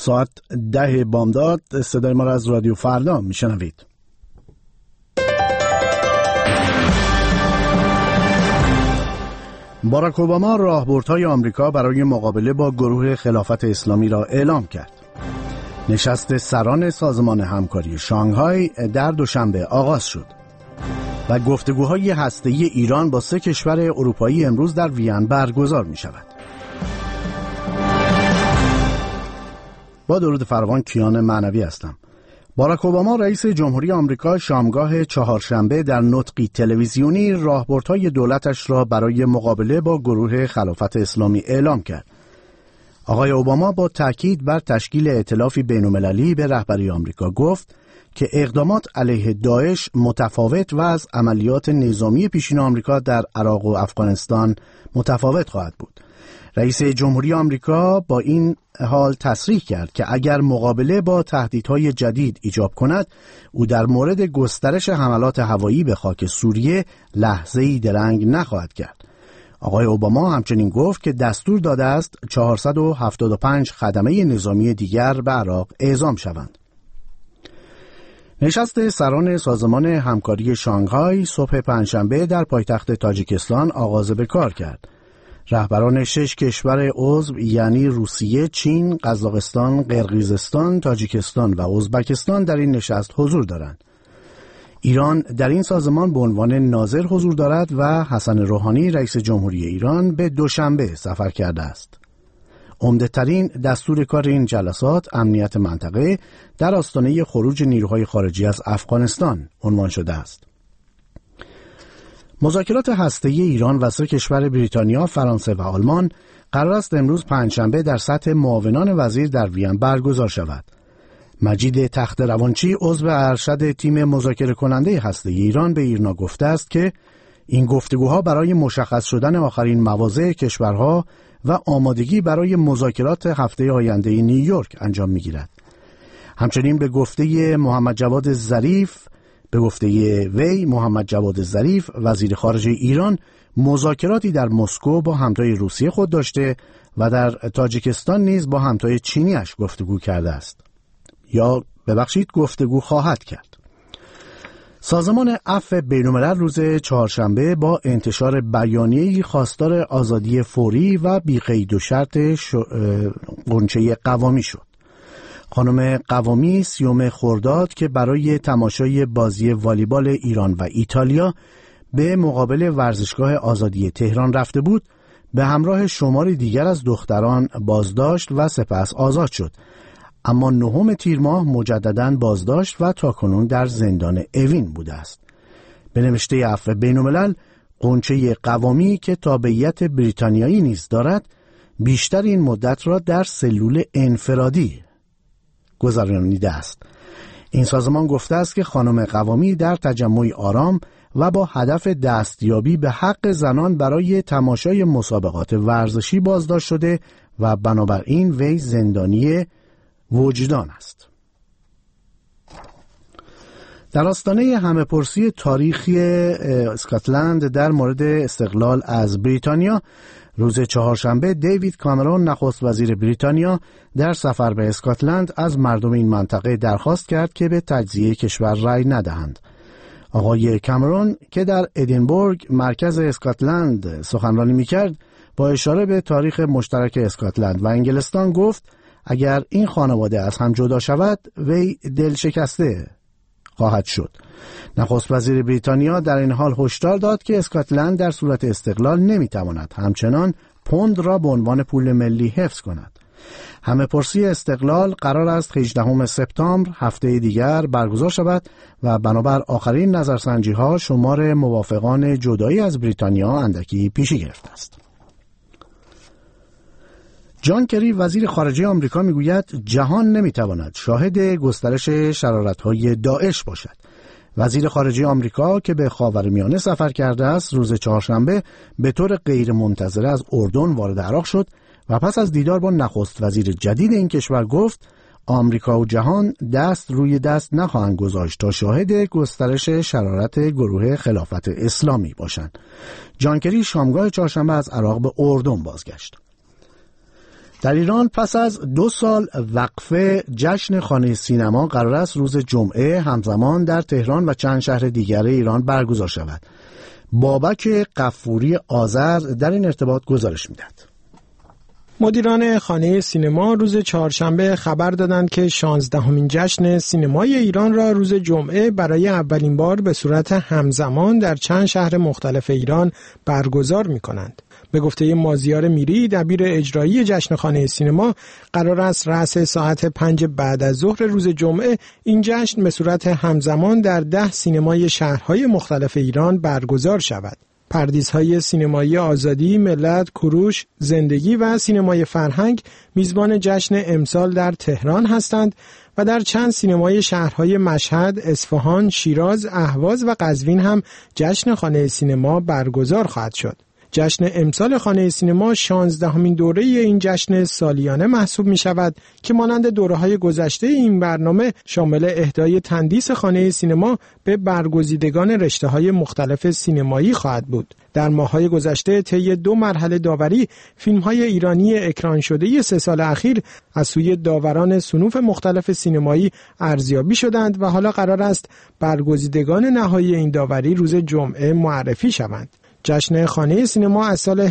ساعت 10 بامداد صدای ما را از رادیو فردا میشنوید. باراک اوباما راهبردهای آمریکا برای مقابله با گروه خلافت اسلامی را اعلام کرد. نشست سران سازمان همکاری شانگهای در دوشنبه آغاز شد و گفتگوهای هسته‌ای ایران با 3 کشور اروپایی امروز در وین برگزار می شود. با درود فراوان کیان معنوی هستم. باراک اوباما رئیس جمهوری آمریکا شامگاه چهارشنبه در نطقی تلویزیونی راهبردهای دولتش را برای مقابله با گروه خلافت اسلامی اعلام کرد. آقای اوباما با تاکید بر تشکیل ائتلافی بین‌المللی به رهبری آمریکا گفت که اقدامات علیه داعش متفاوت و از عملیات نظامی پیشین آمریکا در عراق و افغانستان متفاوت خواهد بود. رئیس جمهوری آمریکا با این حال تصریح کرد که اگر مقابله با تهدیدهای جدید ایجاب کند، او در مورد گسترش حملات هوایی به خاک سوریه لحظه‌ای درنگ نخواهد کرد. آقای اوباما همچنین گفت که دستور داده است 475 خدمه نظامی دیگر به عراق اعزام شوند. نشست سران سازمان همکاری شانگهای صبح پنجشنبه در پایتخت تاجیکستان آغاز به کار کرد. رهبران 6 کشور عضو یعنی روسیه، چین، قزاقستان، قرقیزستان، تاجیکستان و ازبکستان در این نشست حضور دارند. ایران در این سازمان به عنوان ناظر حضور دارد و حسن روحانی رئیس جمهوری ایران به دوشنبه سفر کرده است. عمده‌ترین دستور کار این جلسات امنیت منطقه در آستانه خروج نیروهای خارجی از افغانستان عنوان شده است. مذاکرات هسته‌ای ایران و 3 کشور بریتانیا، فرانسه و آلمان قرار است امروز پنجشنبه در سطح معاونان وزیر در وین برگزار شود. مجید تخت روانچی عضو ارشد تیم مذاکره کننده هسته‌ای ایران به ایرنا گفته است که این گفتگوها برای مشخص شدن آخرین مواضع کشورها و آمادگی برای مذاکرات هفته آینده نیویورک انجام می‌گیرد. همچنین به گفته محمد جواد ظریف وزیر خارجه ایران مذاکراتی در مسکو با همتای روسیه خود داشته و در تاجیکستان نیز با همتای چینیش گفتگو کرده است. گفتگو خواهد کرد. سازمان عفو بین‌الملل روز چهارشنبه با انتشار بیانیه‌ای خواستار آزادی فوری و بی‌قید و شرط غنچه قوامی شد. خانم قوامی 30 خرداد که برای تماشای بازی والیبال ایران و ایتالیا به مقابل ورزشگاه آزادی تهران رفته بود، به همراه شماری دیگر از دختران بازداشت و سپس آزاد شد، اما 9 تیر ماه مجدداً بازداشت و تاکنون در زندان اوین بوده است. به نوشته عفو بین‌الملل، غنچه قوامی که تابعیت بریتانیایی نیز دارد، بیشتر این مدت را در سلول انفرادی گذرانیده است. این سازمان گفته است که خانم قوامی در تجمعی آرام و با هدف دستیابی به حق زنان برای تماشای مسابقات ورزشی بازداشت شده و بنابراین وی زندانی وجدان است. در آستانه همه‌پرسی تاریخی اسکاتلند در مورد استقلال از بریتانیا، روز چهارشنبه دیوید کامرون نخست وزیر بریتانیا در سفر به اسکاتلند از مردم این منطقه درخواست کرد که به تجزیه کشور رأی ندهند. آقای کامرون که در ادینبورگ مرکز اسکاتلند سخنرانی می‌کرد، با اشاره به تاریخ مشترک اسکاتلند و انگلستان گفت اگر این خانواده از هم جدا شود، وی دل شکسته خواهد شد. نخست وزیر بریتانیا در این حال هشدار داد که اسکاتلند در صورت استقلال نمیتواند همچنان پوند را به عنوان پول ملی حفظ کند. همه‌پرسی استقلال قرار است 18 سپتامبر هفته دیگر برگزار شود و بنابر آخرین نظرسنجی‌ها شمار موافقان جدایی از بریتانیا اندکی پیشی گرفته است. جان کری وزیر خارجه آمریکا میگوید جهان نمیتواند شاهد گسترش شرارت‌های داعش باشد. وزیر خارجه آمریکا که به خاورمیانه سفر کرده است، روز چهارشنبه به طور غیر منتظره از اردن وارد عراق شد و پس از دیدار با نخست وزیر جدید این کشور گفت آمریکا و جهان دست روی دست نخواهند گذاشت تا شاهد گسترش شرارت گروه خلافت اسلامی باشند. جان کری شامگاه چهارشنبه از عراق به اردن بازگشت. در ایران پس از 2 سال وقفه جشن خانه سینما قرار است روز جمعه همزمان در تهران و چند شهر دیگر ایران برگزار شود. بابک غفوری آذر در این ارتباط گزارش می‌دهد. مدیران خانه سینما روز چهارشنبه خبر دادند که 16مین جشن سینمای ایران را روز جمعه برای اولین بار به صورت همزمان در چند شهر مختلف ایران برگزار می‌کنند. به گفته مازیار میری دبیر اجرایی جشن خانه سینما، قرار است رأس ساعت 5 بعد از ظهر روز جمعه این جشن به صورت همزمان در 10 سینمای شهرهای مختلف ایران برگزار شود. پردیس‌های سینمایی آزادی، ملت، کوروش، زندگی و سینمای فرهنگ میزبان جشن امسال در تهران هستند و در چند سینمای شهرهای مشهد، اصفهان، شیراز، اهواز و قزوین هم جشن خانه سینما برگزار خواهد شد. جشن امسال خانه سینما 16مین دوره این جشن سالیانه محسوب می شود که مانند دوره‌های گذشته این برنامه شامل اهدای تندیس خانه سینما به برگزیدگان رشته‌های مختلف سینمایی خواهد بود. در ماه‌های گذشته طی 2 مرحله داوری فیلم‌های ایرانی اکران شده 3 سال اخیر از سوی داوران صنوف مختلف سینمایی ارزیابی شدند و حالا قرار است برگزیدگان نهایی این داوری روز جمعه معرفی شوند. جشن خانه سینما از سال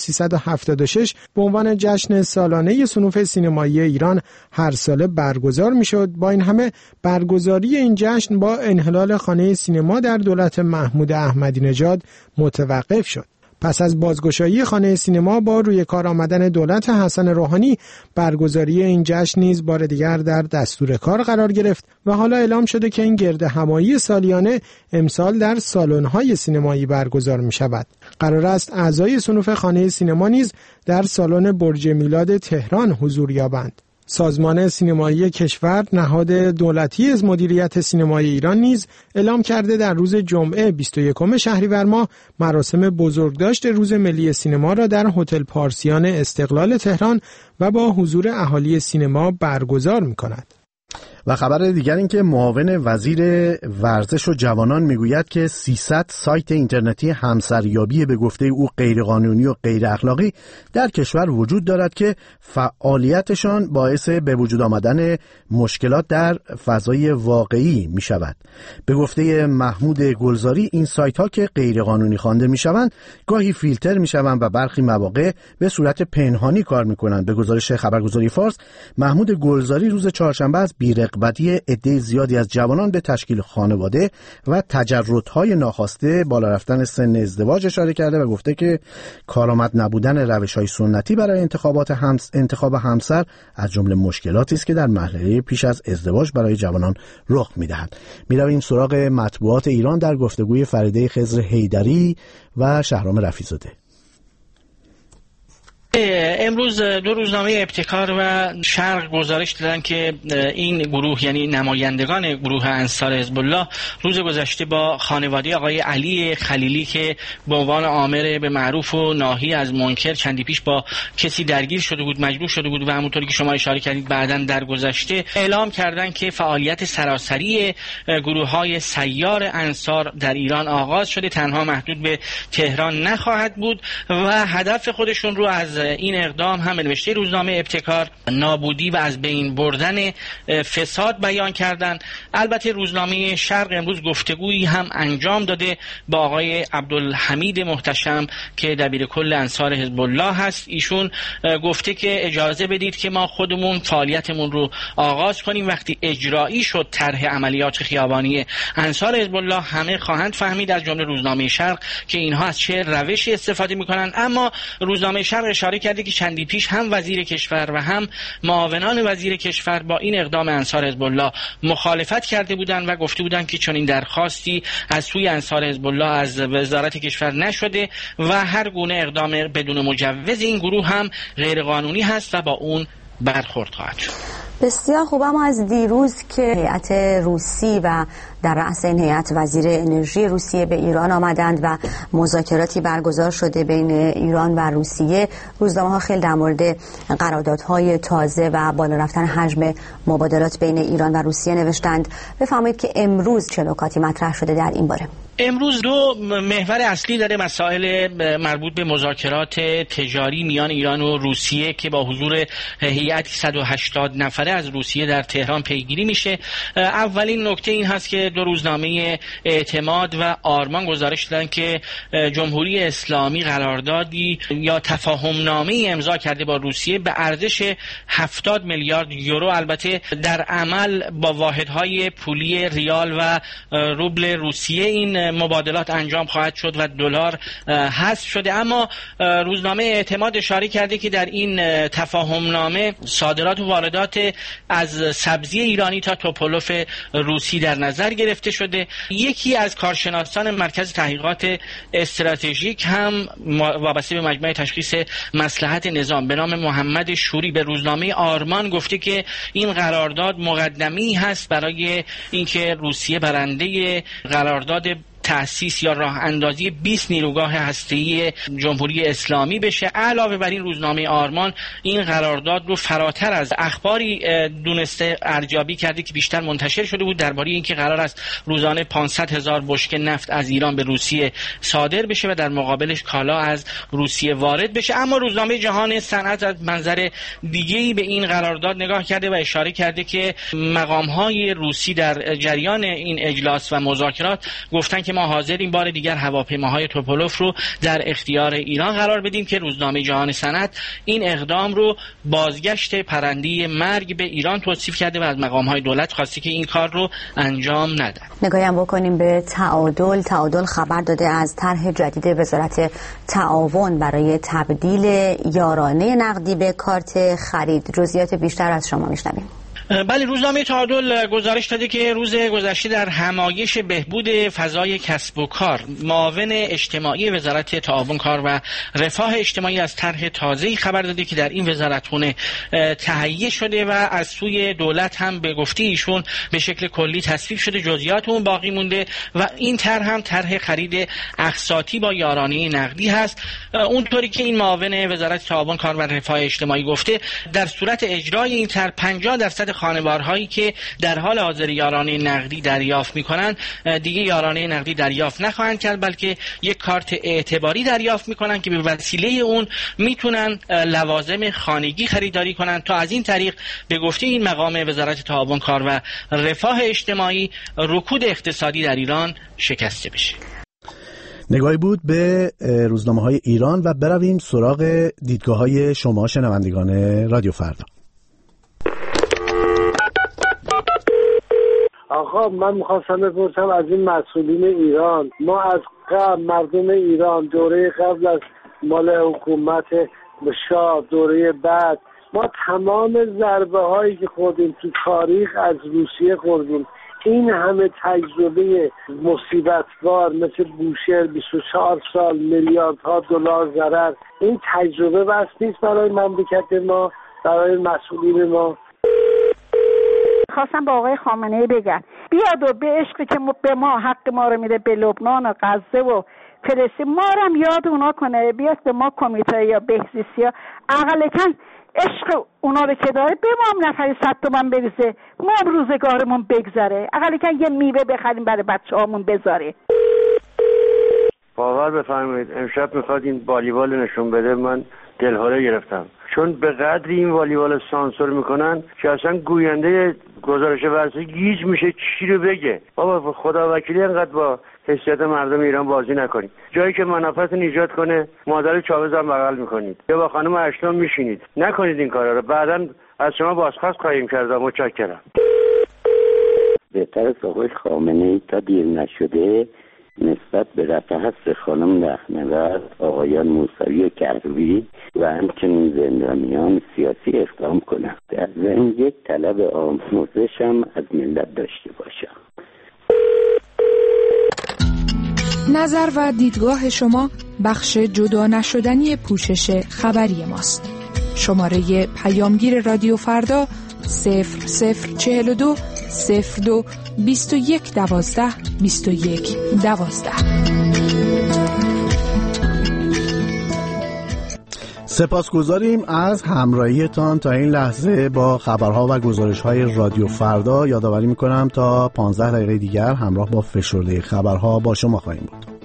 1376 به عنوان جشن سالانه صنوف سینمایی ایران هر ساله برگزار می‌شد. با این همه برگزاری این جشن با انحلال خانه سینما در دولت محمود احمدی نژاد متوقف شد. پس از بازگشایی خانه سینما با روی کار آمدن دولت حسن روحانی، برگزاری این جشن نیز بار دیگر در دستور کار قرار گرفت و حالا اعلام شده که این گردهمایی سالیانه امسال در سالن‌های سینمایی برگزار می‌شود. قرار است اعضای صنوف خانه سینما نیز در سالن برج میلاد تهران حضور یابند. سازمان سینمایی کشور، نهاد دولتی از مدیریت سینمای ایران نیز اعلام کرده در روز جمعه 21 شهریور ماه مراسم بزرگداشت روز ملی سینما را در هتل پارسیان استقلال تهران و با حضور اهالی سینما برگزار می‌کند. و خبر دیگر این که معاون وزیر ورزش و جوانان میگوید که 300 سایت اینترنتی همسریابی به گفته او غیرقانونی و غیر اخلاقی در کشور وجود دارد که فعالیتشان باعث به وجود آمدن مشکلات در فضای واقعی می شود. به گفته محمود گلزاری این سایت ها که غیرقانونی خوانده می شوند گاهی فیلتر می شوند و برخی مواقع به صورت پنهانی کار می کنند. به گزارش خبرگزاری فارس، محمود گلزاری روز چهارشنبه از بی‌رغبتی عده زیادی از جوانان به تشکیل خانواده و تجردهای ناخواسته بالا رفتن سن ازدواج اشاره کرده و گفته که کارآمد نبودن روش‌های سنتی برای انتخاب همسر از جمله مشکلاتی است که در مرحله پیش از ازدواج برای جوانان رخ می‌دهد. می‌رویم سراغ مطبوعات ایران در گفتگوی فریده خضر حیدری و شهرام رفیع‌زاده. امروز 2 روزنامه ابتکار و شرق گزارش دادن که این گروه یعنی نمایندگان گروه انصار حزب الله روز گذشته با خانواده آقای علی خلیلی که به عنوان آمر به معروف و ناهی از منکر چندی پیش با کسی درگیر شده بود، مجروح شده بود و همونطوری که شما اشاره کردید بعداً در گذشته اعلام کردن که فعالیت سراسری گروه‌های سیار انصار در ایران آغاز شده، تنها محدود به تهران نخواهد بود و هدف خودشون رو از این اقدام هم نوشته روزنامه ابتکار نابودی و از بین بردن فساد بیان کردن. البته روزنامه شرق امروز گفتگویی هم انجام داده با آقای عبدالحمید محتشم که دبیر کل انصار حزب الله هست. ایشون گفته که اجازه بدید که ما خودمون فعالیتمون رو آغاز کنیم. وقتی اجرایی شد طرح عملیات خیابانی انصار حزب الله همه خواهند فهمید، از جمله روزنامه شرق، که اینها از چه روشی استفاده میکنن. اما روزنامه شرق اشاره کرده که چندی پیش هم وزیر کشور و هم معاونان وزیر کشور با این اقدام انصار حزب الله مخالفت کرده بودند و گفته بودند که چون این درخواستی از سوی انصار حزب الله از وزارت کشور نشده و هر گونه اقدام بدون مجوز این گروه هم غیر قانونی هست و با اون برخورد خواهد شد. بسیار خوب. اما از دیروز که هیئت روسی و در رأس این هیئت وزیر انرژی روسیه به ایران آمدند و مذاکراتی برگزار شده بین ایران و روسیه، روزنامه‌ها خیلی در مورد قراردادهای تازه و بالا رفتن حجم مبادلات بین ایران و روسیه نوشتند. بفرمایید که امروز چه نکاتی مطرح شده در این باره؟ امروز دو محور اصلی داره مسائل مربوط به مذاکرات تجاری میان ایران و روسیه که با حضور هیئتی 180 نفره از روسیه در تهران پیگیری میشه. اولین نکته این هست که دو روزنامه اعتماد و آرمان گزارش دادن که جمهوری اسلامی قراردادی یا تفاهمنامه امضا کرده با روسیه به ارزش 70 میلیارد یورو. البته در عمل با واحدهای پولی ریال و روبل روسیه این مبادلات انجام خواهد شد و دلار حذف شده. اما روزنامه اعتماد اشاره کرده که در این تفاهمنامه صادرات و واردات از سبزی ایرانی تا توپولوف روسی در نظر گرفته شده. یکی از کارشناسان مرکز تحقیقات استراتژیک هم وابسته به مجمع تشخیص مصلحت نظام به نام محمد شوری به روزنامه آرمان گفته که این قرارداد مقدمی هست برای اینکه روسیه برنده قرارداد تأسیس یا راه اندازی 20 نیروگاه هسته‌ای جمهوری اسلامی بشه. علاوه بر این روزنامه آرمان این قرارداد رو فراتر از اخباری دونسته ارزیابی کرده که بیشتر منتشر شده بود درباره اینکه قرار است روزانه 500,000 بشکه نفت از ایران به روسیه صادر بشه و در مقابلش کالا از روسیه وارد بشه. اما روزنامه جهان صنعت از منظر دیگه‌ای به این قرارداد نگاه کرده و اشاره کرده که مقام‌های روسی در جریان این اجلاس و مذاکرات گفتن که ما حاضریم بار دیگر هواپیماهای توپولوف رو در اختیار ایران قرار بدیم که روزنامه جهان صنعت این اقدام رو بازگشت پرنده مرگ به ایران توصیف کرده و از مقام‌های دولت خواسته که این کار رو انجام ندن. نگاهی بکنیم به تعادل خبر داده از طرح جدید وزارت تعاون برای تبدیل یارانه نقدی به کارت خرید. جزئیات بیشتر از شما میشنویم. بله، روزنامه تعادل گزارش داده که روز گذشته در همایش بهبود فضای کسب و کار معاون اجتماعی وزارت تعاون کار و رفاه اجتماعی از طرح تازه‌ای خبر داده که در این وزارتخونه تهیه شده و از سوی دولت هم به گفته ایشون به شکل کلی تصویب شده، جزئیات اون باقی مونده و این طرح هم طرح خرید اقساطی با یارانه نقدی هست. اونطوری که این معاون وزارت تعاون کار و رفاه اجتماعی گفته در صورت اجرای این طرح 50% خانوارهایی که در حال حاضر یارانه نقدی دریافت میکنن دیگه یارانه نقدی دریافت نخواهند کرد، بلکه یک کارت اعتباری دریافت میکنن که به وسیله اون میتونن لوازم خانگی خریداری کنن تا از این طریق به گفته این مقام وزارت تعاون کار و رفاه اجتماعی رکود اقتصادی در ایران شکسته بشه. نگاهی بود به روزنامه‌های ایران و برویم سراغ دیدگاه‌های شما شنوندگان رادیو فردا. آقا من میخواستم بپرسم از این مسئولین ایران، ما از قبل مردم ایران دوره قبل از مال حکومت شاه، دوره بعد ما تمام ضربه هایی که خوردیم تو تاریخ از روسیه خوردیم. این همه تجربه مصیبت‌بار مثل بوشهر 24 سال میلیاردها دلار ضرر، این تجربه بس نیست برای مملکت ما، برای مسئولین ما؟ خواستم با آقای خامنه‌ای بگم بیاد و به عشقی که به ما حق ما رو میده به لبنان و غزه و فلسطین ما رو هم یاد اونا کنه، بیاد به ما کمیته یا بهزیستی ها اقلتاً عشق اونا رو که داره به ما هم نفری 100 تومن بریزه، ما هم روزگارمون بگذره، اقلتاً یه میوه بخریم برای بچه هامون بذاره. باور بفرمایید امشب میخواد این والیبال نشون بده، من دلهوره گرفتم، چون به قدری این والیبال سانسور میکنن که اصلا گوینده گزارش ورزشی گیج میشه چی رو بگه. بابا خدا وکیلی انقدر با حیثیت مردم ایران بازی نکنید. جایی که منافعتون ایجاد کنه مادر چاوز هم بغل میکنید یا با خانم اشتون میشینید. نکنید این کارا رو، بعداً از شما بازخواست خواهیم کرد. متشکرم. بهتر آقای خامنه‌ای تا دیر نشده نسبت به رفع حبس خانم رهنورد، آقایان موسوی و کروبی و همچنین زندانیان سیاسی اقدام کنند. در ضمن یک طلب آموزش هم از ملت داشته باشم. نظر و دیدگاه شما بخش جدا نشدنی پوشش خبری ماست. شماره پیامگیر رادیو فردا 0042 02 21 12 21 12. سپاسگزاریم از همراهیتان تا این لحظه با خبرها و گزارش‌های رادیو فردا. یادآوری می‌کنم تا 15 دقیقه دیگر همراه با فشرده خبرها با شما خواهیم بود.